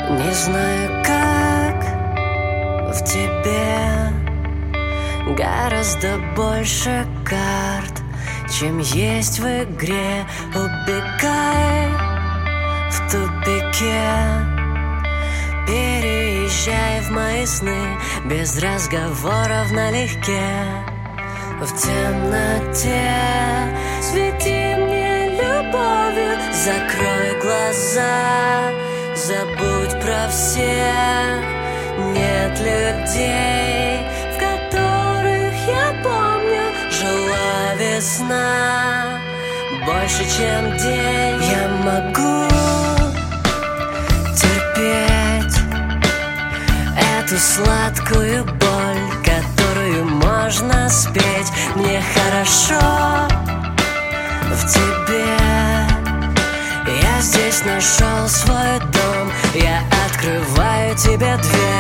Не знаю, как в тебе гораздо больше карт, чем есть в игре. Убегай в тупике, переезжай в мои сны без разговоров налегке. В темноте свети мне любовью, закрой глаза, забудь про всех. Нет людей, в которых я помню, жила весна больше, чем день. Я могу терпеть эту сладкую боль, которую можно спеть. Мне хорошо в тебе. Я здесь нашел свой дом, я открываю тебе дверь.